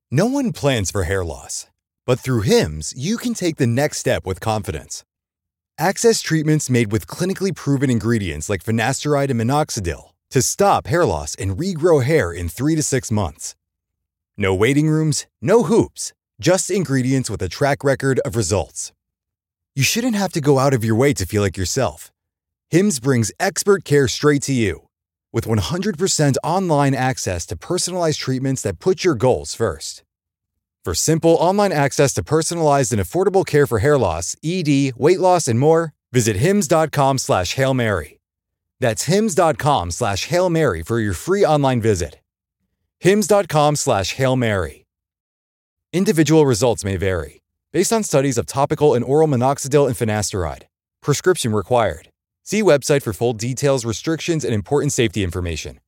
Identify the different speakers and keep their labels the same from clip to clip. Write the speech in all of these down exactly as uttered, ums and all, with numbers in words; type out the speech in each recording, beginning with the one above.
Speaker 1: No one plans for hair loss, but through Hims, you can take the next step with confidence. Access treatments made with clinically proven ingredients like finasteride and minoxidil to stop hair loss and regrow hair in three to six months. No waiting rooms, no hoops, just ingredients with a track record of results. You shouldn't have to go out of your way to feel like yourself. Hims brings expert care straight to you. With one hundred percent online access to personalized treatments that put your goals first. For simple online access to personalized and affordable care for hair loss, E D, weight loss, and more, visit hims.com slash Hail Mary. That's hims.com slash Hail Mary for your free online visit. hims.com slash Hail Mary. Individual results may vary, based on studies of topical and oral minoxidil and finasteride. Prescription required. See website for full details, restrictions, and important safety information.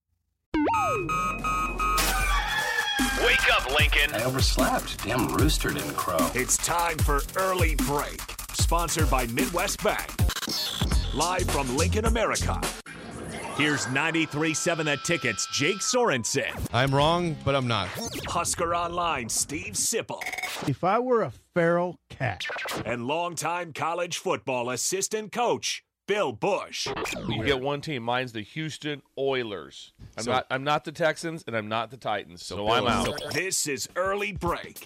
Speaker 2: Wake up, Lincoln.
Speaker 3: I overslept. Damn rooster didn't crow.
Speaker 2: It's time for Early Break, sponsored by Midwest Bank. Live from Lincoln, America. Here's ninety-three point seven The Ticket's Jake Sorensen.
Speaker 4: I'm wrong, but I'm not.
Speaker 2: Husker Online, Steve Sipple.
Speaker 5: If I were a feral cat.
Speaker 2: And longtime college football assistant coach, Bill Bush.
Speaker 6: You get one team. Mine's the Houston Oilers. I'm
Speaker 2: So-
Speaker 6: not. I'm not the Texans, and I'm not the Titans. So, I'm out.
Speaker 2: This is Early Break.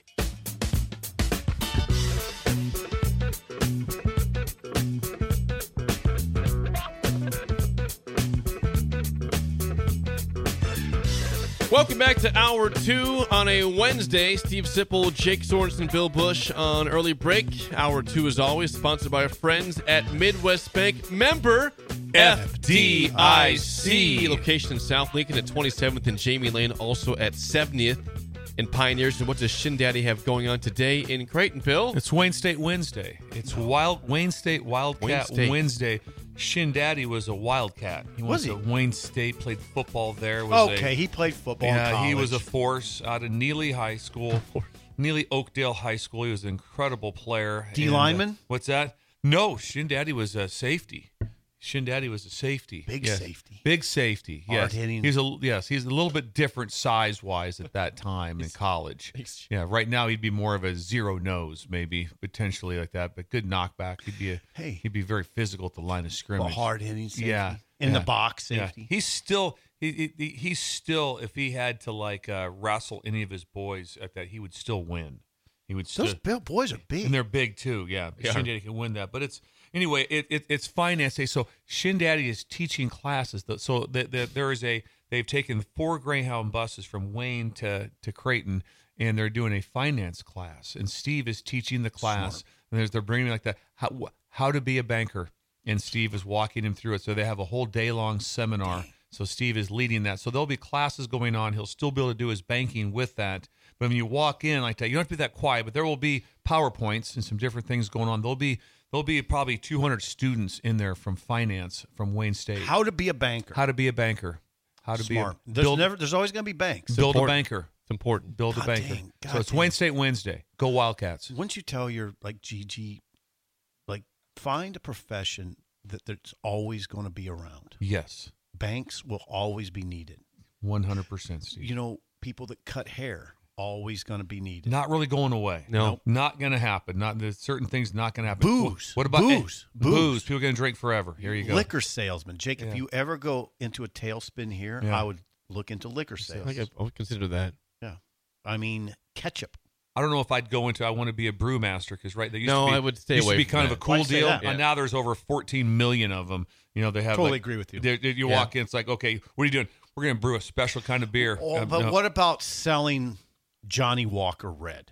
Speaker 4: Welcome back to Hour two on a Wednesday. Steve Sipple, Jake Sorensen, Bill Bush on Early Break. Hour two, as always, sponsored by our friends at Midwest Bank. Member F D I C. Location in South Lincoln at twenty-seventh and Jamie Lane, also at seventieth and Pioneers. And what does Shin Daddy have going on today in Creighton, Bill?
Speaker 7: It's Wayne State Wednesday. It's Wild Wayne State Wildcat
Speaker 4: Wayne State.
Speaker 7: Wednesday. Shin Daddy was a Wildcat. He
Speaker 5: Was
Speaker 7: went
Speaker 5: he?
Speaker 7: to Wayne State, played football there. Was
Speaker 5: Okay,
Speaker 7: a,
Speaker 5: he played football in
Speaker 7: yeah,
Speaker 5: college.
Speaker 7: he was a force out of Neely High School, Neely Oakdale High School. He was an incredible player.
Speaker 5: D
Speaker 7: And, uh,
Speaker 5: lineman?
Speaker 7: what's that? No, Shin Daddy was a safety. Shin Daddy was a safety.
Speaker 5: Big
Speaker 7: Yes.
Speaker 5: safety.
Speaker 7: Big safety. Yes.
Speaker 5: Hard-hitting.
Speaker 7: He's a yes, he's a little bit different size-wise at that time in college. Yeah, right now he'd be more of a zero nose, maybe, potentially like that, but good knockback. He'd be a
Speaker 5: Hey.
Speaker 7: he'd be very physical at the line of
Speaker 5: a
Speaker 7: scrimmage.
Speaker 5: hard hitting safety.
Speaker 7: Yeah.
Speaker 5: In
Speaker 7: yeah.
Speaker 5: the box
Speaker 7: Yeah.
Speaker 5: safety.
Speaker 7: He's still he, he he's still if he had to like uh, wrestle any of his boys at that, he would still win. He would still
Speaker 5: Those Bill boys are big.
Speaker 7: and they're big too, yeah.
Speaker 4: Yeah.
Speaker 7: Shin Daddy can win that, but it's anyway. It, it it's finance day, so Shin Daddy is teaching classes. That, so that the, there is a they've taken four Greyhound buses from Wayne to to Creighton, and they're doing a finance class. And Steve is teaching the class, and there's, they're bringing like that how how to be a banker, and Steve is walking him through it. So they have a whole day long seminar. Dang. So Steve is leading that. So there'll be classes going on. He'll still be able to do his banking with that. But when you walk in like that, you don't have to be that quiet, but there will be PowerPoints and some different things going on. There'll be there'll be probably two hundred students in there from finance from Wayne State.
Speaker 5: How to be a banker.
Speaker 7: How to be a banker. How to
Speaker 5: Smart.
Speaker 7: be a
Speaker 5: There's
Speaker 7: build,
Speaker 5: never. There's always going to be banks.
Speaker 7: build a
Speaker 4: important.
Speaker 7: banker.
Speaker 4: It's important.
Speaker 7: Build
Speaker 5: God
Speaker 7: a banker.
Speaker 5: dang, God
Speaker 7: so it's
Speaker 5: dang.
Speaker 7: Wayne State Wednesday. Go Wildcats.
Speaker 5: Wouldn't you tell your like G G, like find a profession that that's always going to be around.
Speaker 7: Yes.
Speaker 5: Banks will always be needed.
Speaker 7: one hundred percent, Steve.
Speaker 5: You know, people that cut hair always going to be needed.
Speaker 7: Not really going away.
Speaker 4: No.
Speaker 7: Nope. Not going to happen. Not there's certain things not going to happen.
Speaker 5: Booze.
Speaker 7: What about
Speaker 5: Booze.
Speaker 7: eh, booze?
Speaker 5: Booze.
Speaker 7: People going to drink forever. Here you go.
Speaker 5: Liquor salesman, Jake.
Speaker 7: Yeah.
Speaker 5: If you ever go into a tailspin here,
Speaker 7: Yeah.
Speaker 5: I would look into liquor sales.
Speaker 4: I think I would consider that.
Speaker 5: Yeah, I mean ketchup.
Speaker 7: I don't know if I'd go into. I want to be a brewmaster because right. They used
Speaker 4: No,
Speaker 7: to be,
Speaker 4: I would stay
Speaker 7: used
Speaker 4: away
Speaker 7: to be
Speaker 4: from
Speaker 7: kind
Speaker 4: that.
Speaker 7: of a cool
Speaker 5: Why'd you say
Speaker 7: deal.
Speaker 5: that?
Speaker 7: And now there's over fourteen million of them. You know they have.
Speaker 5: Totally
Speaker 7: like-
Speaker 5: agree with you.
Speaker 7: they- they- you
Speaker 4: Yeah.
Speaker 7: walk in, it's like, okay, what are you doing? We're going to brew a special kind of beer.
Speaker 5: Oh,
Speaker 7: Uh,
Speaker 5: but
Speaker 7: no.
Speaker 5: what about selling Johnny Walker Red?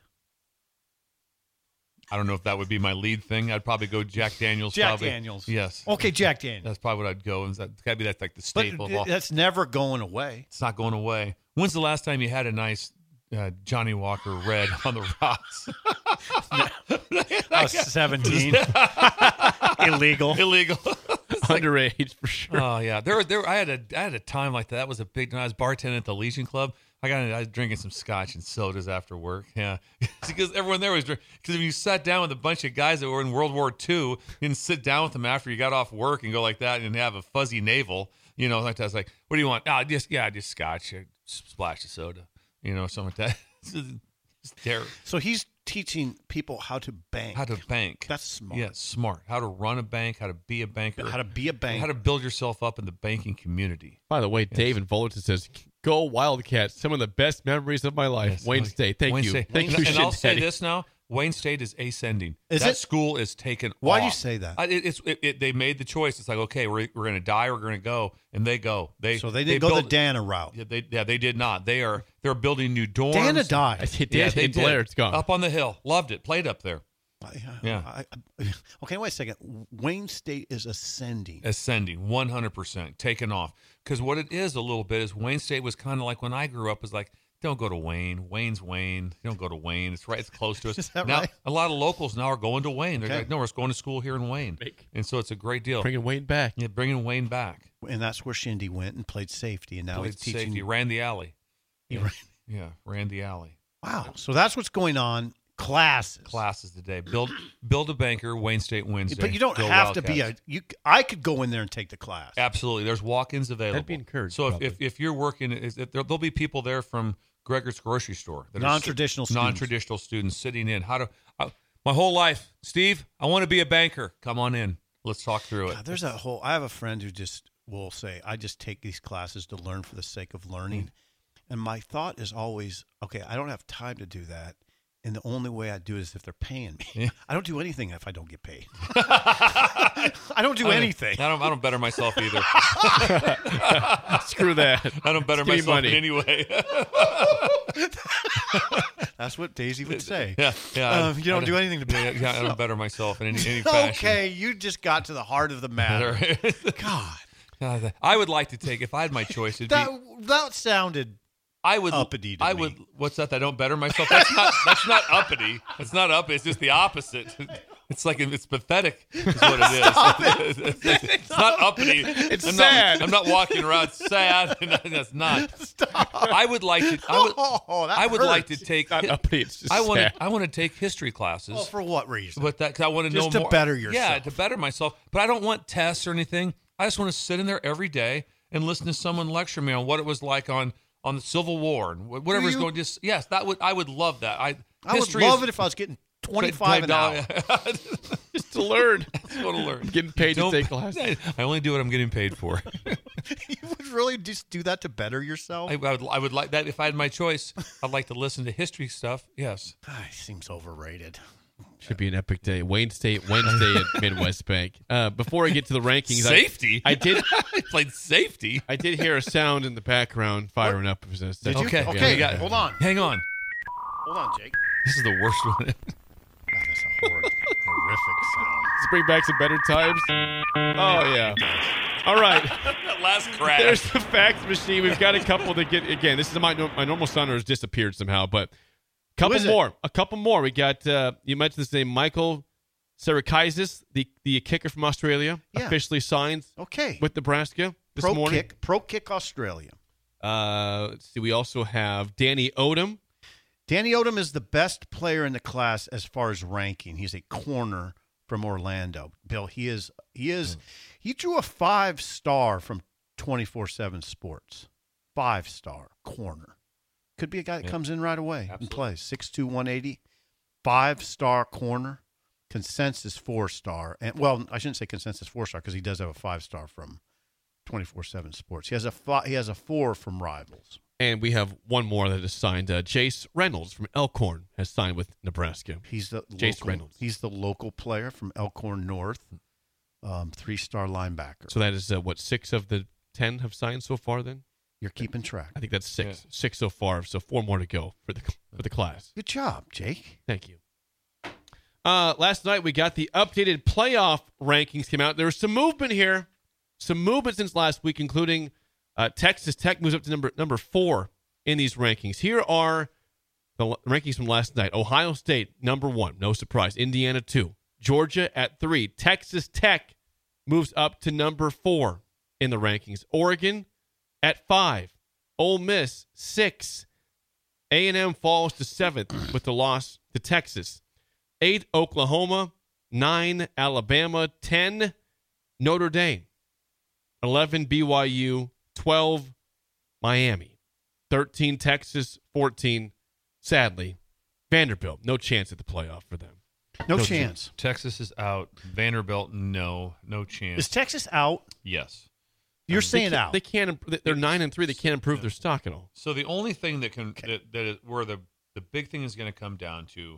Speaker 7: I don't know if that would be my lead thing. I'd probably go Jack Daniels.
Speaker 5: Jack
Speaker 7: probably.
Speaker 5: Daniels.
Speaker 7: Yes.
Speaker 5: Okay, Jack Daniels.
Speaker 7: That's probably what I'd go. And that's got to be that's like the
Speaker 5: But
Speaker 7: staple. of all.
Speaker 5: that's never going away.
Speaker 7: It's not going away. When's the last time you had a nice uh, Johnny Walker Red on the rocks?
Speaker 5: I was seventeen. Illegal.
Speaker 7: Illegal.
Speaker 4: Underage for sure.
Speaker 7: Oh yeah, there, there. I had a, I had a time like that. That was a big. When I was bartending at the Legion Club, I got, I was drinking some scotch and sodas after work. Yeah, because everyone there was drinking. Because if you sat down with a bunch of guys that were in World War Two, you didn't sit down with them after you got off work and go like that and have a fuzzy navel. You know, like that. I was like, "What do you want?" Ah, just yeah, just scotch, a splash of soda. You know, something like that. They're
Speaker 5: So he's teaching people how to bank.
Speaker 7: how to bank.
Speaker 5: That's smart.
Speaker 7: Yeah, smart. How to run a bank, how to be a banker,
Speaker 5: How to be a bank.
Speaker 7: how to build yourself up in the banking community.
Speaker 4: By the way, Dave in Fullerton says, "Go Wildcats! Some of the best memories of my life."
Speaker 7: Yes.
Speaker 4: Wayne State, thank
Speaker 7: Wayne
Speaker 4: you,
Speaker 7: State.
Speaker 4: thank
Speaker 7: and,
Speaker 4: you.
Speaker 7: And I'll
Speaker 4: Shin
Speaker 7: say
Speaker 4: Daddy.
Speaker 7: this now: Wayne State is ascending.
Speaker 5: Is
Speaker 7: that
Speaker 5: it?
Speaker 7: school is taken.
Speaker 5: Why do you
Speaker 7: off.
Speaker 5: say that?
Speaker 7: I, it, it's it, it, they made the choice. It's like, okay, we're we're going to die, or we're going to go, and they go. They
Speaker 5: so they didn't go
Speaker 7: build,
Speaker 5: the Dana route.
Speaker 7: Yeah, they yeah they did not. They are they're building new dorms.
Speaker 5: Dana
Speaker 4: I
Speaker 5: died.
Speaker 4: did.
Speaker 7: Yeah, they
Speaker 4: in
Speaker 7: did.
Speaker 4: Blair, it's gone.
Speaker 7: Up on the hill. Loved it. Played up there. Yeah.
Speaker 5: I, I, okay, wait a second. Wayne State is ascending.
Speaker 7: Ascending, one hundred percent, taking off. Because what it is a little bit is Wayne State was kind of like when I grew up, was like, don't go to Wayne. Wayne's Wayne. Don't go to Wayne. It's right. It's close to us.
Speaker 5: Is that
Speaker 7: now,
Speaker 5: right?
Speaker 7: a lot of locals now are going to Wayne. They're
Speaker 5: Okay.
Speaker 7: like, no, we're going to school here in Wayne.
Speaker 4: Big.
Speaker 7: And so it's a great deal.
Speaker 4: Bringing Wayne back.
Speaker 7: Yeah, bringing Wayne back.
Speaker 5: And that's where Shindy went and played safety. And now
Speaker 7: Played
Speaker 5: he's teaching.
Speaker 7: safety. Ran the alley.
Speaker 5: He
Speaker 7: yeah.
Speaker 5: ran-
Speaker 7: yeah, ran the alley.
Speaker 5: Wow. So that's what's going on. Classes.
Speaker 7: Classes today. Build build a banker, Wayne State Wednesday.
Speaker 5: But you don't
Speaker 7: Go
Speaker 5: have to be a.
Speaker 7: Wildcats.
Speaker 5: You. I could go in there and take the class.
Speaker 7: Absolutely. There's walk-ins available.
Speaker 4: That'd be encouraged,
Speaker 7: So if,
Speaker 4: probably.
Speaker 7: if, if you're working, is that there, there'll be people there from Gregor's grocery store. that are
Speaker 5: Non-traditional
Speaker 7: stu-
Speaker 5: students.
Speaker 7: Non-traditional students sitting in. How to, uh, my whole life, Steve, I want to be a banker. Come on in. Let's talk through it.
Speaker 5: God, there's a whole. I have a friend who just will say, "I just take these classes to learn for the sake of learning," and my thought is always, "Okay, I don't have time to do that." And the only way I do it is if they're paying me.
Speaker 7: Yeah.
Speaker 5: I don't do anything if I don't get paid. I don't do
Speaker 7: I don't-
Speaker 5: anything.
Speaker 7: I don't, I don't better myself either.
Speaker 4: Screw that.
Speaker 7: I don't better
Speaker 4: Give me
Speaker 7: myself
Speaker 4: money.
Speaker 7: in any way.
Speaker 5: That's what Daisy would say.
Speaker 7: yeah, yeah.
Speaker 5: Um, you don't do anything to
Speaker 7: Yeah,
Speaker 5: pay.
Speaker 7: yeah, I don't better myself in any, any fashion.
Speaker 5: Okay, you just got to the heart of the matter. God,
Speaker 7: I would like to take, if I had my choice, it'd
Speaker 5: that
Speaker 7: be,
Speaker 5: that sounded.
Speaker 7: I would
Speaker 5: uppity to
Speaker 7: I
Speaker 5: me.
Speaker 7: would. What's that? I don't better myself. That's not. That's not uppity. It's not up. It's just the opposite. It's like it's pathetic. Is what it is. It's, it's, it's not uppity.
Speaker 4: It's
Speaker 7: I'm
Speaker 4: sad.
Speaker 7: Not, I'm not walking around sad. That's not. Stop. I would like to. I would.
Speaker 5: Oh, that
Speaker 7: I would like to
Speaker 5: hurts.
Speaker 7: take.
Speaker 4: Not uppity, it's just
Speaker 7: I want to.
Speaker 4: sad.
Speaker 7: I want to take history classes.
Speaker 5: Well, for what reason?
Speaker 7: But that, cause I want to know
Speaker 5: Just to
Speaker 7: more.
Speaker 5: better
Speaker 7: Yeah,
Speaker 5: yourself.
Speaker 7: to better myself. But I don't want tests or anything. I just want to sit in there every day and listen to someone lecture me on what it was like on on the Civil War and wh- whatever's
Speaker 5: you?
Speaker 7: going. Just yes, that would I would love that. I
Speaker 5: I would
Speaker 7: history
Speaker 5: love
Speaker 7: is,
Speaker 5: it if I was getting twenty-five an hour.
Speaker 4: Just to learn.
Speaker 7: Just want to learn.
Speaker 4: Getting paid to
Speaker 7: Don't-
Speaker 4: take classes.
Speaker 7: I only do what I'm getting paid for.
Speaker 5: You would really just do that to better yourself?
Speaker 7: I, I would. I would like that if I had my choice. I'd like to listen to history stuff. Yes.
Speaker 5: Ah, it seems overrated.
Speaker 4: Should be an epic day. Wayne State Wednesday at Midwest Bank. Uh, before I get to the rankings,
Speaker 7: Safety.
Speaker 4: I, I did.
Speaker 7: I played safety.
Speaker 4: I did hear a sound in the background firing up. It was a
Speaker 5: Did
Speaker 4: second.
Speaker 5: you?
Speaker 7: Okay.
Speaker 5: Okay,
Speaker 7: Yeah, yeah.
Speaker 5: hold on.
Speaker 7: Hang on.
Speaker 5: Hold on, Jake.
Speaker 7: This is the worst one.
Speaker 5: God, that's a horrid, horrific sound.
Speaker 4: Let's bring back some better times. Oh yeah. All right.
Speaker 7: that last crash.
Speaker 4: There's the fax machine. We've got a couple that get again. This is my my normal sound has disappeared somehow, but a couple
Speaker 5: is it?
Speaker 4: more. A couple more. We got. Uh, you mentioned this name, Michael Sarakaisis, the the kicker from Australia,
Speaker 5: Yeah.
Speaker 4: officially signed
Speaker 5: Okay.
Speaker 4: with Nebraska this
Speaker 5: Pro
Speaker 4: morning.
Speaker 5: Kick, Pro Kick Australia.
Speaker 4: Uh, let's see. We also have Danny Odom.
Speaker 5: Danny Odom is the best player in the class as far as ranking. He's a corner from Orlando. Bill, he is he is he drew a five star from twenty-four seven Sports. Five star corner. Could be a guy that
Speaker 7: Yeah.
Speaker 5: comes in right away
Speaker 7: Absolutely.
Speaker 5: and plays. six two, one eighty. Five star corner. Consensus four star. And well, I shouldn't say consensus four star because he does have a five star from twenty-four seven Sports. He has a fi- he has a four from Rivals.
Speaker 4: And we have one more that is signed. Uh, Jace Reynolds from Elkhorn has signed with Nebraska.
Speaker 5: He's the
Speaker 4: Jace
Speaker 5: local,
Speaker 4: Reynolds.
Speaker 5: He's the local player from Elkhorn North, um, three-star linebacker.
Speaker 4: So that is uh, what six of the ten have signed so far. Then
Speaker 5: You're keeping track.
Speaker 4: I think that's six.
Speaker 7: Yeah.
Speaker 4: Six so far. So four more to go for the for the class.
Speaker 5: Good job, Jake.
Speaker 4: Thank you. Uh, last night we got the updated playoff rankings came out. There was some movement here, some movement since last week, including uh, Texas Tech moves up to number number four in these rankings. Here are the l- rankings from last night. Ohio State number one, no surprise. Indiana two, Georgia at three. Texas Tech moves up to number four in the rankings. Oregon at five, Ole Miss six. A and M falls to seventh with the loss to Texas. Eight, Oklahoma. Nine, Alabama. Ten, Notre Dame. Eleven, B Y U. Twelve, Miami. Thirteen, Texas. Fourteen, sadly, Vanderbilt, no chance at the playoff for them.
Speaker 5: No,
Speaker 4: No
Speaker 5: chance.
Speaker 7: Texas is out. Vanderbilt, no, no chance.
Speaker 5: Is Texas out?
Speaker 7: Yes.
Speaker 5: You're
Speaker 4: They
Speaker 5: saying
Speaker 4: can't-
Speaker 5: out.
Speaker 4: They can't. They're nine and three. They can't improve their stock at all.
Speaker 7: So the only thing that can that, that is, where the the big thing is going to come down to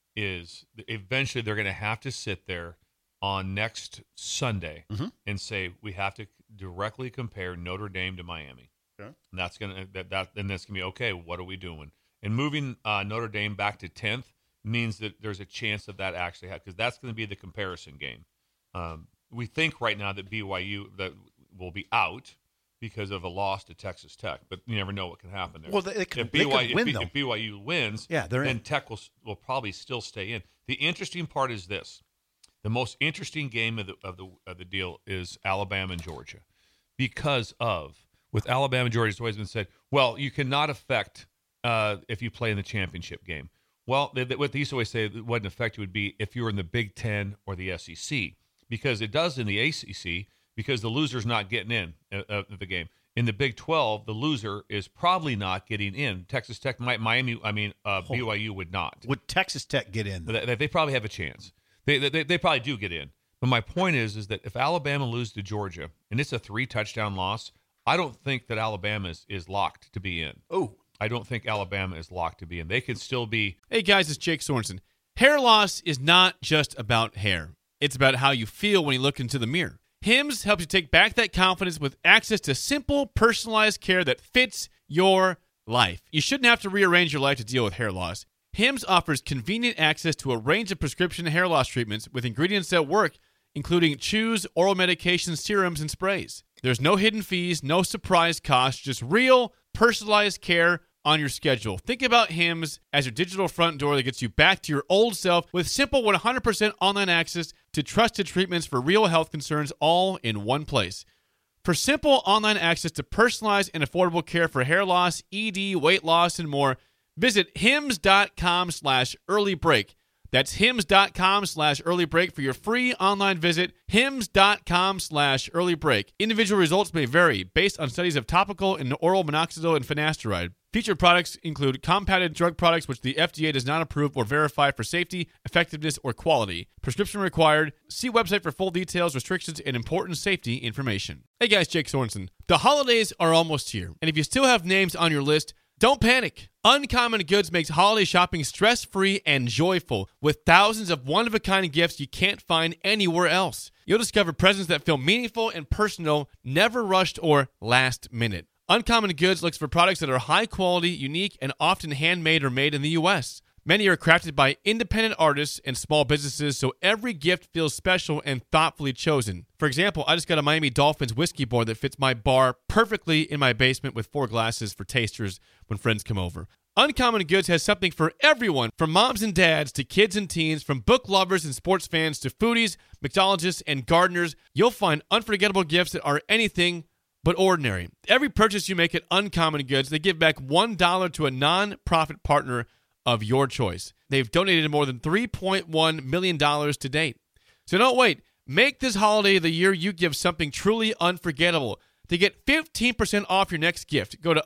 Speaker 7: is eventually they're going to have to sit there on next Sunday
Speaker 5: Mhm.
Speaker 7: and say we have to directly compare Notre Dame to Miami.
Speaker 5: Okay.
Speaker 7: And that's gonna that that and that's gonna be okay. What are we doing? And moving uh, Notre Dame back to tenth means that there's a chance of that actually happen because that's going to be the comparison game. Um, we think right now that B Y U that will be out because of a loss to Texas Tech, but you never know what can happen there.
Speaker 5: Well, they, they, could,
Speaker 7: if,
Speaker 5: they
Speaker 7: B Y U,
Speaker 5: could win,
Speaker 7: if,
Speaker 5: though.
Speaker 7: if B Y U wins,
Speaker 5: Yeah, they're
Speaker 7: then
Speaker 5: in.
Speaker 7: Tech will will probably still stay in. The interesting part is this: the most interesting game of the of the of the deal is Alabama and Georgia, because of with Alabama and Georgia, it's always been said, well, you cannot affect uh, if you play in the championship game. Well, they, they, what they used to always say that wouldn't affect you would be if you were in the Big Ten or the S E C, because it does in the A C C, because the loser's not getting in uh, of the game. In the Big twelve, the loser is probably not getting in. Texas Tech, might, Miami, I mean, uh, B Y U would not.
Speaker 5: Would Texas Tech get in?
Speaker 7: They, they probably have a chance. They, they they probably do get in. But my point is, is that if Alabama loses to Georgia and it's a three touchdown loss, I don't think that Alabama is, is locked to be in.
Speaker 5: Oh,
Speaker 7: I don't think Alabama is locked to be in. They could still be.
Speaker 4: Hey guys, it's Jake Sorensen. Hair loss is not just about hair. It's about how you feel when you look into the mirror. Hims helps you take back that confidence with access to simple, personalized care that fits your life. You shouldn't have to rearrange your life to deal with hair loss. Hims offers convenient access to a range of prescription hair loss treatments with ingredients that work, including chews, oral medications, serums, and sprays. There's no hidden fees, no surprise costs, just real, personalized care on your schedule. Think about Hims as your digital front door that gets you back to your old self with simple one hundred percent online access to trusted treatments for real health concerns all in one place. For simple online access to personalized and affordable care for hair loss, E D, weight loss, and more, visit hims.com slash early break. That's hims.com slash early break for your free online visit. Hims.com slash early break. Individual results may vary based on studies of topical and oral minoxidil and finasteride. Featured products include compounded drug products which the F D A does not approve or verify for safety, effectiveness, or quality. Prescription required. See website for full details, restrictions, and important safety information. Hey guys, Jake Sorensen. The holidays are almost here, and if you still have names on your list, don't panic. Uncommon Goods makes holiday shopping stress-free and joyful with thousands of one-of-a-kind gifts you can't find anywhere else. You'll discover presents that feel meaningful and personal, never rushed or last minute. Uncommon Goods looks for products that are high quality, unique, and often handmade or made in the U S. Many are crafted by independent artists and small businesses, so every gift feels special and thoughtfully chosen. For example, I just got a Miami Dolphins whiskey bar that fits my bar perfectly in my basement with four glasses for tasters when friends come over. Uncommon Goods has something for everyone, from moms and dads to kids and teens, from book lovers and sports fans to foodies, mixologists, and gardeners. You'll find unforgettable gifts that are anything but ordinary. Every purchase you make at Uncommon Goods, they give back one dollar to a non-profit partner of your choice. They've donated more than three point one million dollars to date. So don't wait. Make this holiday the year you give something truly unforgettable. To get fifteen percent off your next gift, go to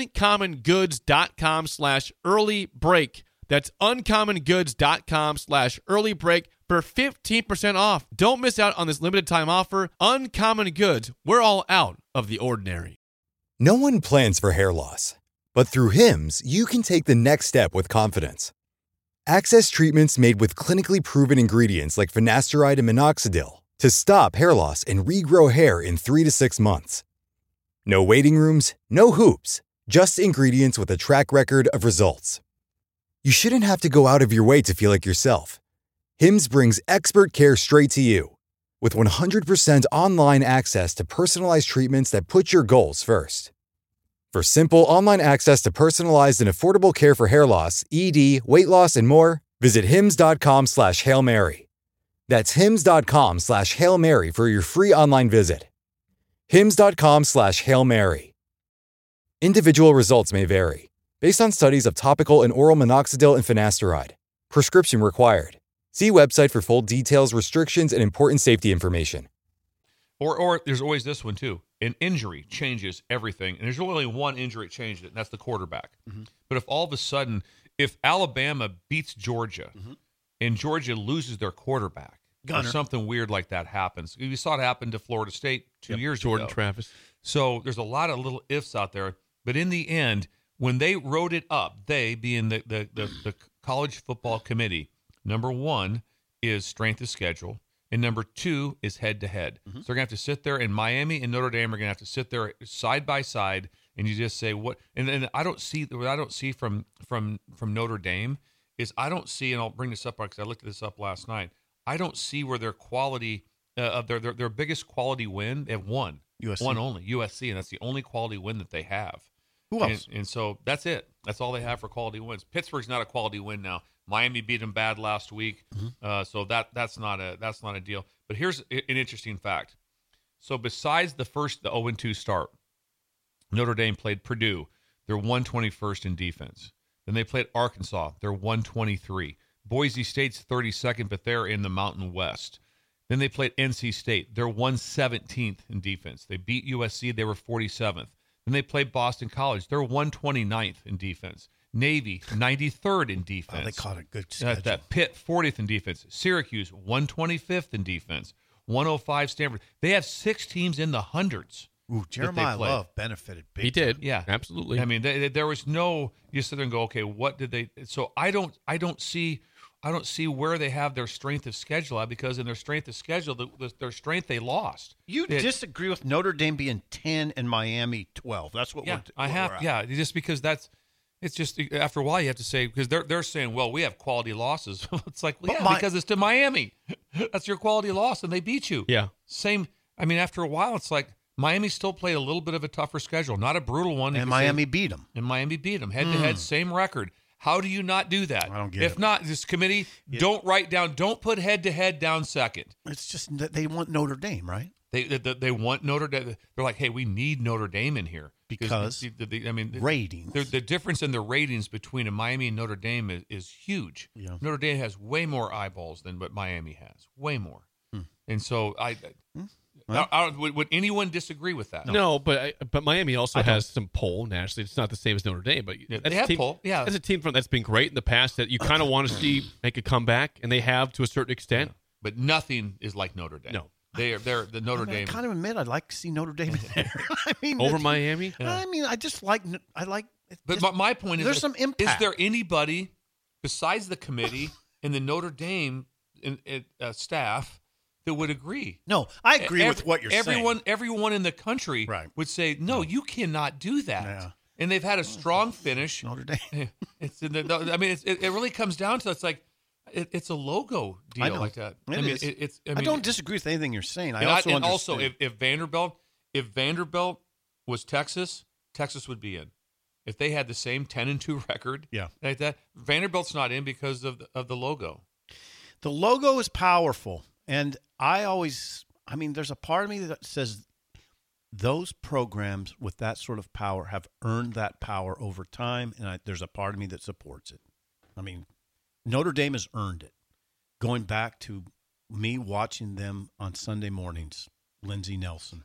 Speaker 4: uncommongoods.com slash early break. That's uncommongoods.com slash early break for fifteen percent off. Don't miss out on this limited time offer. Uncommon Goods. We're all out of the ordinary.
Speaker 1: No one plans for hair loss, but through Hims, you can take the next step with confidence. Access treatments made with clinically proven ingredients like finasteride and minoxidil to stop hair loss and regrow hair in three to six months. No waiting rooms, no hoops, just ingredients with a track record of results. You shouldn't have to go out of your way to feel like yourself. Hims brings expert care straight to you with one hundred percent online access to personalized treatments that put your goals first. For simple online access to personalized and affordable care for hair loss, E D, weight loss, and more, visit hims.com slash Hail Mary. That's hims.com slash Hail Mary for your free online visit. hims.com slash Hail Mary. Individual results may vary, based on studies of topical and oral minoxidil and finasteride. Prescription required. See website for full details, restrictions, and important safety information.
Speaker 7: Or, or there's always this one too. An injury changes everything, and there's only one injury that changed it, and that's the quarterback. Mm-hmm. But if all of a sudden if Alabama beats Georgia
Speaker 5: Mm-hmm.
Speaker 7: and Georgia loses their quarterback,
Speaker 5: Gunner.
Speaker 7: or something weird like that happens. We saw it happen to Florida State two
Speaker 5: Yep.
Speaker 7: years
Speaker 4: Jordan
Speaker 7: ago.
Speaker 4: Travis.
Speaker 7: So there's a lot of little ifs out there. But in the end, when they wrote it up, they being the, the, the, the college football committee, number one is strength of schedule, and number two is head to head. So they're going to have to sit there, and Miami and Notre Dame are going to have to sit there side by side, and you just say what. And then I don't see what I don't see from from from Notre Dame is I don't see, and I'll bring this up because I looked this up last night. I don't see where their quality uh, of their, their their biggest quality win. They have one,
Speaker 5: U S C.
Speaker 7: one only, U S C, and that's the only quality win that they have.
Speaker 5: Who else?
Speaker 7: And, and so that's it. That's all they have for quality wins. Pittsburgh's not a quality win now. Miami beat them bad last week,
Speaker 5: Mm-hmm.
Speaker 7: uh, so that that's not a that's not a deal. But here's an interesting fact. So besides the first the oh and two start, Notre Dame played Purdue. They're one twenty-first in defense. Then they played Arkansas. They're one twenty-three. Boise State's thirty-second, but they're in the Mountain West. Then they played N C State. They're one seventeenth in defense. They beat U S C. They were forty-seventh. Then they played Boston College. They're one twenty-ninth in defense. Navy, ninety-third in defense.
Speaker 5: Oh, they caught a good
Speaker 7: Uh,
Speaker 5: schedule.
Speaker 7: that Pitt, fortieth in defense. Syracuse, one twenty-fifth in defense. one oh five Stanford. They have six teams in the hundreds.
Speaker 5: Ooh,
Speaker 7: that they
Speaker 5: Jeremiah
Speaker 7: played.
Speaker 5: Love benefited big
Speaker 4: He did.
Speaker 7: Yeah,
Speaker 4: Absolutely.
Speaker 7: I mean, they, they- there was no. You sit there and go, okay, what did they? So I don't, I don't see, I don't see where they have their strength of schedule at, because in their strength of schedule, the, the, their strength they lost.
Speaker 5: You
Speaker 7: It-
Speaker 5: disagree with Notre Dame being ten and Miami twelve. That's what
Speaker 7: Yeah,
Speaker 5: we're
Speaker 7: I
Speaker 5: what
Speaker 7: have.
Speaker 5: we're at.
Speaker 7: Yeah, just because that's. It's just after a while you have to say, because they're they're saying, well, we have quality losses. It's like, well,
Speaker 5: But
Speaker 7: yeah,
Speaker 5: my-
Speaker 7: because it's to Miami. That's your quality loss, and they beat you.
Speaker 4: Yeah.
Speaker 7: Same. I mean, after a while, it's like Miami still played a little bit of a tougher schedule, not a brutal one. You
Speaker 5: And
Speaker 7: could say-
Speaker 5: Miami beat them.
Speaker 7: and Miami beat them head to head, same record. How do you not do that?
Speaker 5: I don't get
Speaker 7: if
Speaker 5: it.
Speaker 7: not, this committee, don't write down, don't put head to head down second.
Speaker 5: It's just that they want Notre Dame, right?
Speaker 7: They, they they want Notre Dame. They're like, hey, we need Notre Dame in here
Speaker 5: Because
Speaker 7: the, the, the- I mean, the-
Speaker 5: ratings.
Speaker 7: The, the difference in the ratings between a Miami and Notre Dame is, is huge.
Speaker 5: Yeah.
Speaker 7: Notre Dame has way more eyeballs than what Miami has, way more.
Speaker 5: Hmm.
Speaker 7: And so, I, I, I would, would anyone disagree with that?
Speaker 4: No, but I, but Miami also has some pull nationally. It's not the same as Notre Dame, but
Speaker 7: Yeah,
Speaker 4: that's
Speaker 7: they
Speaker 4: a
Speaker 7: have
Speaker 4: team,
Speaker 7: pull, yeah.
Speaker 4: that's a team from that's been great in the past that you kind of want to see make a comeback, and they have to a certain extent.
Speaker 7: But nothing is like Notre Dame.
Speaker 4: No.
Speaker 7: they are. They're the Notre
Speaker 5: I, mean, I
Speaker 7: Dame.
Speaker 5: kind of admit I'd like to see Notre Dame in there. I mean,
Speaker 4: Over
Speaker 5: it's-
Speaker 4: Miami?
Speaker 5: I mean, I just like I like. it's
Speaker 7: But
Speaker 5: just-
Speaker 7: my, my point is,
Speaker 5: there's
Speaker 7: that-
Speaker 5: some
Speaker 7: Is
Speaker 5: impact.
Speaker 7: there anybody besides the committee and the Notre Dame in, in, uh, staff that would agree?
Speaker 5: No, I agree
Speaker 7: Ev-
Speaker 5: with what you're
Speaker 7: everyone,
Speaker 5: saying.
Speaker 7: Everyone in the country
Speaker 5: Right.
Speaker 7: would say, no, you cannot do that.
Speaker 5: Yeah.
Speaker 7: And they've had a strong finish.
Speaker 5: Notre Dame.
Speaker 7: It's in the, I mean, it's, it, it really comes down to it's like it, it's a logo
Speaker 5: I
Speaker 7: deal
Speaker 5: know.
Speaker 7: like that.
Speaker 5: It
Speaker 7: I mean,
Speaker 5: is.
Speaker 7: it, it's. I,
Speaker 5: I,
Speaker 7: mean,
Speaker 5: don't disagree with anything you're saying. I
Speaker 7: and
Speaker 5: also
Speaker 7: I, and also,
Speaker 5: understand.
Speaker 7: if, if Vanderbilt, if Vanderbilt was Texas, Texas would be in. If they had the same ten and two record,
Speaker 5: Yeah.
Speaker 7: like that, Vanderbilt's not in because of the, of the logo.
Speaker 5: The logo is powerful, and I always, I mean, there's a part of me that says those programs with that sort of power have earned that power over time, and I, there's a part of me that supports it. I mean, Notre Dame has earned it. Going back to me watching them on Sunday mornings, Lindsey Nelson,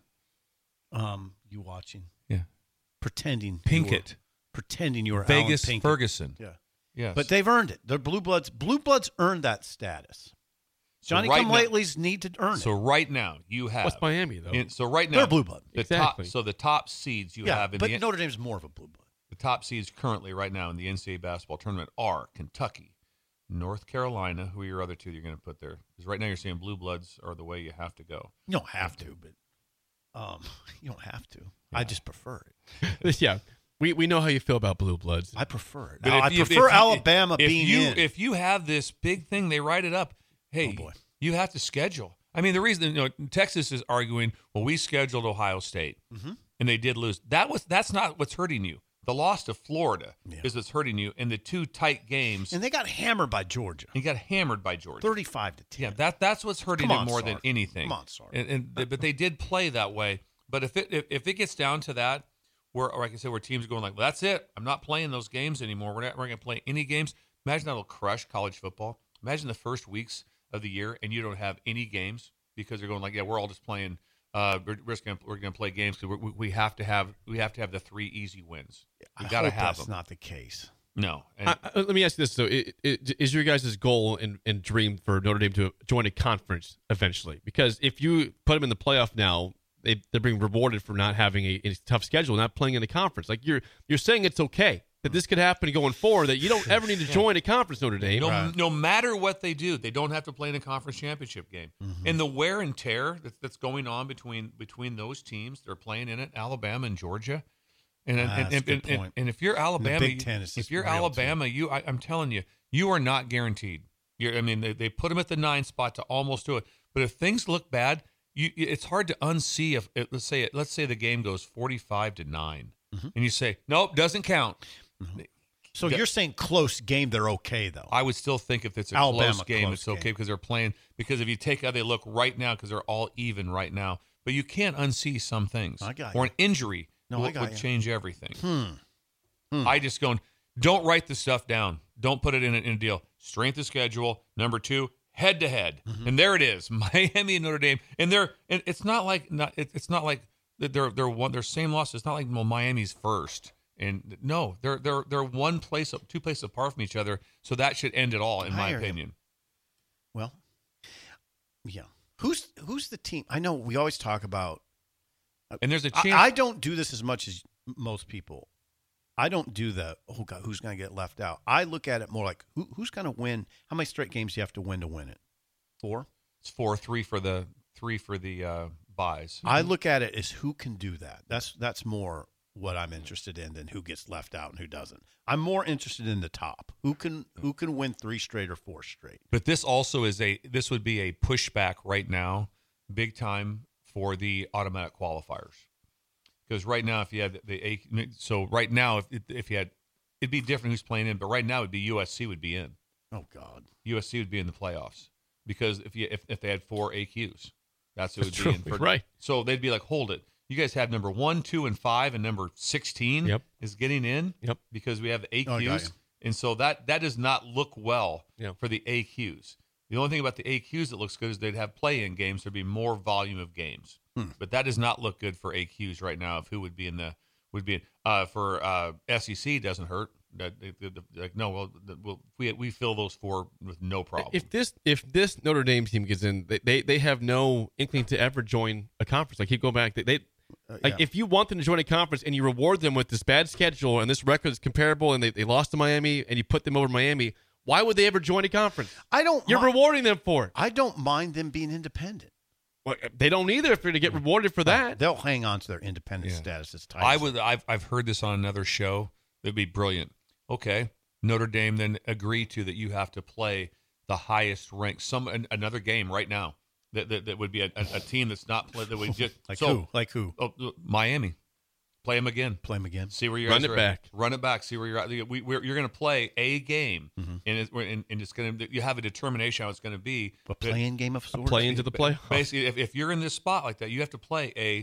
Speaker 5: um, you watching,
Speaker 7: Yeah,
Speaker 5: pretending, you were-
Speaker 7: Pinkett,
Speaker 5: pretending you were
Speaker 7: Vegas
Speaker 5: Alan Pinkett.
Speaker 7: Ferguson.
Speaker 5: Yeah.
Speaker 7: Yes,
Speaker 5: But they've earned it. They're blue bloods. Blue bloods earned that status.
Speaker 7: So
Speaker 5: Johnny
Speaker 7: right
Speaker 5: come
Speaker 7: now-
Speaker 5: latelys need to earn
Speaker 7: So
Speaker 5: it.
Speaker 7: right now you have
Speaker 4: What's Miami though?
Speaker 7: in- so right now
Speaker 5: They're blue blood.
Speaker 7: The
Speaker 4: Exactly.
Speaker 7: top, so the top seeds you
Speaker 5: Yeah,
Speaker 7: have in
Speaker 5: but
Speaker 7: the
Speaker 5: Notre Dame's more of a blue blood.
Speaker 7: the top seeds currently right now in the N C double A basketball tournament are Kentucky, North Carolina. Who are your other two you're going to put there? Because right now you're saying blue bloods are the way you have to go.
Speaker 5: You don't have to, but um, you don't have to. I just prefer it.
Speaker 4: yeah, we we know how you feel about blue bloods.
Speaker 5: I prefer it.
Speaker 7: But
Speaker 5: Now,
Speaker 7: if
Speaker 5: I
Speaker 7: you- if
Speaker 5: prefer
Speaker 7: you-
Speaker 5: Alabama
Speaker 7: if
Speaker 5: being
Speaker 7: you,
Speaker 5: in.
Speaker 7: If you have this big thing, they write it up. Hey,
Speaker 5: Oh, boy.
Speaker 7: you have to schedule. I mean, the reason you know Texas is arguing, well, we scheduled Ohio State,
Speaker 5: Mm-hmm.
Speaker 7: and they did lose. That was that's not what's hurting you. The loss to Florida
Speaker 5: Yeah.
Speaker 7: is what's hurting you, and the two tight games.
Speaker 5: and they got hammered by Georgia,
Speaker 7: you got hammered by Georgia.
Speaker 5: thirty-five to ten.
Speaker 7: Yeah, that that's what's hurting
Speaker 5: Come
Speaker 7: it
Speaker 5: on,
Speaker 7: more
Speaker 5: Sark.
Speaker 7: than anything.
Speaker 5: Come on, Sark.
Speaker 7: And, and but they did play that way. But if it if, if it gets down to that, where or like I said, where teams are going like, well, that's it. I'm not playing those games anymore. We're not we're going to play any games. Imagine that'll crush college football. Imagine the first weeks of the year and you don't have any games because they're going like, yeah, we're all just playing. Uh, we're, we're just gonna we're gonna play games because we we have to have we have to have the three easy wins. We
Speaker 5: I
Speaker 7: got to
Speaker 5: hope
Speaker 7: have
Speaker 5: that's
Speaker 7: them.
Speaker 5: not the case.
Speaker 7: No. And
Speaker 4: I, I, let me ask you this, though. It, it, is your guys' goal and, and dream for Notre Dame to join a conference eventually? Because if you put them in the playoff now, they, they're being rewarded for not having a, a tough schedule, not playing in the conference. Like you're you're saying it's okay that this could happen going forward, that you don't ever need to join a conference, Notre Dame.
Speaker 7: No,
Speaker 5: Right.
Speaker 7: no matter what they do, they don't have to play in a conference championship game.
Speaker 5: Mm-hmm.
Speaker 7: And the wear and tear that's, that's going on between between those teams, they're playing in it, Alabama and Georgia. And and,
Speaker 5: Ah,
Speaker 7: and,
Speaker 5: that's a
Speaker 7: and,
Speaker 5: good
Speaker 7: and,
Speaker 5: point.
Speaker 7: and if you're Alabama,
Speaker 5: Big
Speaker 7: you-
Speaker 5: Ten is
Speaker 7: if
Speaker 5: just
Speaker 7: you're
Speaker 5: real,
Speaker 7: Alabama, you I, I'm telling you, you are not guaranteed. You're, I mean, they, they put them at the nine spot to almost do it. But if things look bad, you it's hard to unsee if it, let's say it, let's say the game goes forty-five to nine,
Speaker 5: Mm-hmm.
Speaker 7: and you say nope, doesn't count.
Speaker 5: So
Speaker 7: Yeah.
Speaker 5: you're saying close game, they're okay though.
Speaker 7: I would still think if it's a
Speaker 5: Alabama,
Speaker 7: close game,
Speaker 5: close
Speaker 7: it's okay
Speaker 5: game.
Speaker 7: because they're playing. Because if you take how they look right now, because they're all even right now, but you can't unsee some things.
Speaker 5: I got
Speaker 7: or
Speaker 5: you.
Speaker 7: an injury
Speaker 5: No,
Speaker 7: will,
Speaker 5: I got
Speaker 7: would
Speaker 5: you.
Speaker 7: change everything.
Speaker 5: Hmm.
Speaker 7: I just going, don't write the stuff down. Don't put it in a, in a deal. Strength of schedule. Number two, head to head, and there it is, Miami and Notre Dame, and they're and it's not like not it, it's not like they're they're one their same loss. It's not like well Miami's first. And no, they're they're they're one place, two places apart from each other. So that should end it all, in
Speaker 5: I
Speaker 7: my
Speaker 5: hear you.
Speaker 7: opinion.
Speaker 5: Well, yeah. Who's who's the team? I know we always talk about.
Speaker 7: And there's a
Speaker 5: I,
Speaker 7: chance.
Speaker 5: I don't do this as much as most people. I don't do the oh god, who's going to get left out? I look at it more like who, who's going to win? How many straight games do you have to win to win it? Four.
Speaker 7: It's four, three for the three for the uh, buys.
Speaker 5: I look at it as who can do that. That's that's more what I'm interested in than who gets left out and who doesn't. I'm more interested in the top. Who can who can win three straight or four straight?
Speaker 7: But this also is a this would be a pushback right now, big time for the automatic qualifiers. Because right now, if you had the A, so right now, if if you had, it'd be different who's playing in. But right now, it'd be U S C would be in.
Speaker 5: Oh God.
Speaker 7: U S C would be in the playoffs because if you if, if they had four A Qs, that's who would
Speaker 4: That's
Speaker 7: be in.
Speaker 4: true,
Speaker 7: For,
Speaker 4: right.
Speaker 7: So they'd be like, hold it. You guys have number one, two, and five, and number sixteen
Speaker 4: Yep.
Speaker 7: is getting in.
Speaker 4: Yep.
Speaker 7: Because we have the A
Speaker 5: Oh, I got
Speaker 7: Qs,
Speaker 5: you.
Speaker 7: and so that that does not look well
Speaker 4: Yeah.
Speaker 7: for the A Qs. The only thing about the A Qs that looks good is they'd have play-in games. There'd be more volume of games,
Speaker 5: Hmm.
Speaker 7: but that does not look good for A Qs right now. Of who would be in the would be in, uh, for uh, S E C doesn't hurt. That they- they- they- like no, well, the- well, we we fill those four with no problem.
Speaker 4: If this if this Notre Dame team gets in, they they, they have no inkling to ever join a conference. Like keep going back. They, they like
Speaker 5: yeah.
Speaker 4: if you want them to join a conference and you reward them with this bad schedule and this record is comparable and they, they lost to Miami and you put them over Miami, why would they ever join a conference?
Speaker 5: I don't.
Speaker 4: You're
Speaker 5: mi-
Speaker 4: rewarding them for it.
Speaker 5: I don't mind them being independent.
Speaker 4: Well, they don't either if they're to get rewarded for that.
Speaker 5: They'll hang on to their independent
Speaker 7: Yeah.
Speaker 5: status as tight.
Speaker 7: I
Speaker 5: as-
Speaker 7: would. I've I've heard this on another show. That'd be brilliant. Okay, Notre Dame then agree to that you have to play the highest ranked some an, another game right now. That that, that would be a, a, a team that's not play, that would just
Speaker 5: like
Speaker 7: so,
Speaker 5: who? Like who?
Speaker 7: Oh, Miami, play them again.
Speaker 5: Play them again.
Speaker 7: See where you're
Speaker 4: Run
Speaker 7: at.
Speaker 4: it back.
Speaker 7: Run it back. See where you're at. We, we're, you're going to play a game,
Speaker 5: Mm-hmm.
Speaker 7: and, it's, and, and it's going to. You have a determination how it's going to be.
Speaker 5: A playing game of sorts.
Speaker 4: Play into the playoff.
Speaker 7: Basically, if, if you're in this spot like that, you have to play a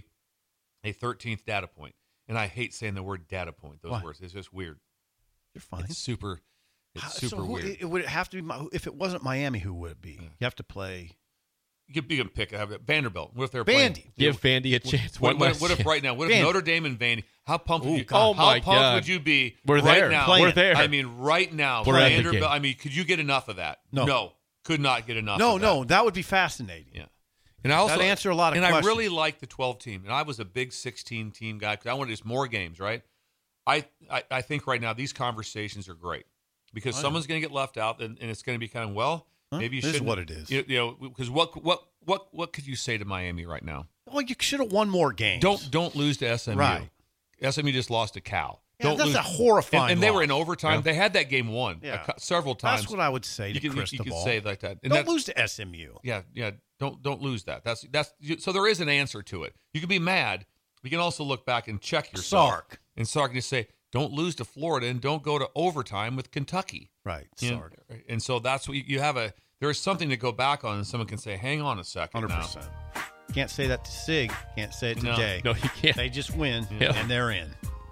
Speaker 7: a thirteenth data point. And I hate saying the word data point. Those
Speaker 5: Why?
Speaker 7: words. It's just weird.
Speaker 5: You're fine.
Speaker 7: It's super. It's
Speaker 5: How-
Speaker 7: super
Speaker 5: so who,
Speaker 7: weird.
Speaker 5: it, would it have to be Mi- if it wasn't Miami? Who would it be? You have to play
Speaker 7: you could, you can pick have it. Vanderbilt. What if they're
Speaker 5: Vandy.
Speaker 7: playing?
Speaker 4: Give Vandy a chance.
Speaker 7: What,
Speaker 4: One
Speaker 7: what,
Speaker 4: last
Speaker 7: what if
Speaker 4: chance.
Speaker 7: right now? What if
Speaker 5: Vandy.
Speaker 7: Notre Dame and Vandy? How pumped?
Speaker 5: Ooh,
Speaker 7: would you,
Speaker 5: God.
Speaker 4: Oh,
Speaker 7: how
Speaker 4: my
Speaker 7: pumped
Speaker 4: God.
Speaker 7: would you be?
Speaker 4: We're
Speaker 7: right
Speaker 4: there.
Speaker 7: now.
Speaker 4: We're there.
Speaker 7: I mean, right now,
Speaker 4: We're at the
Speaker 7: Vanderbilt.
Speaker 4: game.
Speaker 7: I mean, could you get enough of that?
Speaker 5: No.
Speaker 7: no, could not get enough.
Speaker 5: No,
Speaker 7: of that.
Speaker 5: no, that would be fascinating.
Speaker 7: Yeah. And I also
Speaker 5: That'd answer a lot of
Speaker 7: and
Speaker 5: questions.
Speaker 7: I really like the twelve team. And I was a big sixteen team guy because I wanted just more games, right? I, I, I think right now these conversations are great because
Speaker 5: I know.
Speaker 7: someone's going to get left out, and, and it's going to be kind of well.
Speaker 5: Huh?
Speaker 7: Maybe you
Speaker 5: This is
Speaker 7: shouldn't.
Speaker 5: what it is.
Speaker 7: You, you know, because what what what what could you say to Miami right now?
Speaker 5: Well, you should have won more games.
Speaker 7: Don't don't lose to S M U.
Speaker 5: Right.
Speaker 7: S M U just lost to Cal.
Speaker 5: Yeah,
Speaker 7: don't
Speaker 5: that's
Speaker 7: lose.
Speaker 5: a horrifying
Speaker 7: And, and they were
Speaker 5: loss.
Speaker 7: in overtime. They had that game won
Speaker 5: Yeah.
Speaker 7: a cou- several times.
Speaker 5: That's what I would say
Speaker 7: you
Speaker 5: to
Speaker 7: could,
Speaker 5: Cristobal.
Speaker 7: you could say like that. And
Speaker 5: Don't
Speaker 7: that-
Speaker 5: lose to S M U.
Speaker 7: Yeah, yeah. Don't don't lose that. That's that's you- so there is an answer to it. You can be mad. You can also look back and check yourself.
Speaker 5: Sark.
Speaker 7: And Sark can just say, don't lose to Florida and don't go to overtime with Kentucky.
Speaker 5: Right.
Speaker 7: You know?
Speaker 5: Sark.
Speaker 7: And so that's what you, you have a. There is something to go back on, and someone can say, hang on a second.
Speaker 5: Hundred
Speaker 7: now.
Speaker 5: percent. Can't say that to Sig. Can't say it
Speaker 7: No.
Speaker 5: today.
Speaker 4: No, you can't.
Speaker 5: They just win
Speaker 4: Yeah.
Speaker 5: and they're in.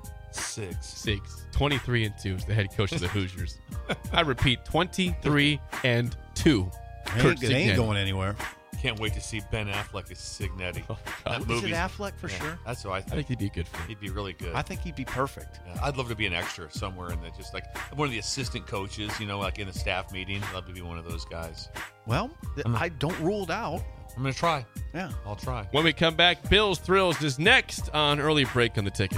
Speaker 7: Six.
Speaker 4: Six. twenty-three and two is the head coach of the Hoosiers. I repeat, twenty-three and two.
Speaker 5: They
Speaker 4: Kurt
Speaker 5: ain't, they ain't
Speaker 4: Signet.
Speaker 5: going anywhere.
Speaker 7: can't wait to see Ben Affleck as Signetti.
Speaker 4: Oh,
Speaker 7: that
Speaker 5: Is
Speaker 7: movie.
Speaker 5: it Affleck for
Speaker 7: yeah,
Speaker 5: sure?
Speaker 7: That's what I
Speaker 4: I
Speaker 7: think.
Speaker 4: think he'd be good for
Speaker 7: He'd be really good.
Speaker 5: I think he'd be perfect.
Speaker 7: Yeah, I'd love to be an extra somewhere in the just like one of the assistant coaches, you know, like in a staff meeting. I'd love to be one of those guys.
Speaker 5: Well, th- I don't rule it out.
Speaker 7: I'm gonna try.
Speaker 5: Yeah.
Speaker 7: I'll try.
Speaker 4: When we come back, Bills Thrills is next on Early Break on the Ticket.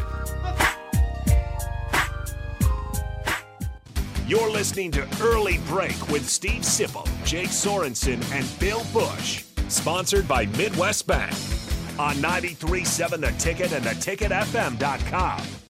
Speaker 2: You're listening to Early Break with Steve Sipple, Jake Sorensen, and Bill Bush. Sponsored by Midwest Bank on ninety-three point seven The Ticket and the ticket f m dot com.